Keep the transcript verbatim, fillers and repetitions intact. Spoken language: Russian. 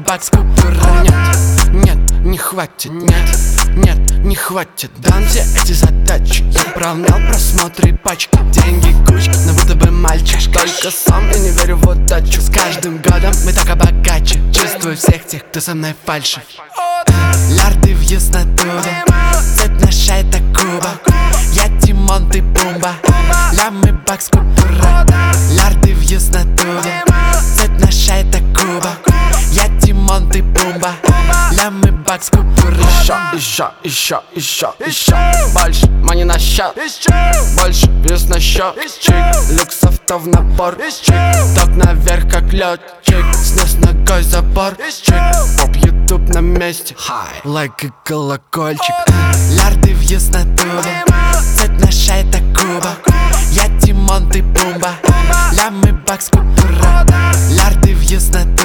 бакс купюра. Нет, нет, не хватит, нет, нет, не хватит. Дан все эти задачи, я выполнял просмотры пачки. Деньги кучка, но будто бы мальчик. Только сам я не верю в удачу. С каждым годом мы так богаче. Чувствую всех тех, кто со мной фальшив. Лярды въезд на туда, цепь наша это Куба. Я Тимон, ты Пумба. Лямы бакс купюра. Лярды въезд на туда, цепь наша это Куба. Я Тимон, ты Пумба. Лямы бакс купюра. Еще, еще, еще, еще, еще больше мани на счет, больше вес на счет. Чик, люкс авто в набор. Чик, ток наверх как летчик. Снес ногой забор. Чик, поп ютуб на месте. Лайк и колокольчик. Лярды въезд на туда, цепь наша это Куба. Я Тимон, ты Пумба. Лямы бакс купюра. Лярды въезд на туда,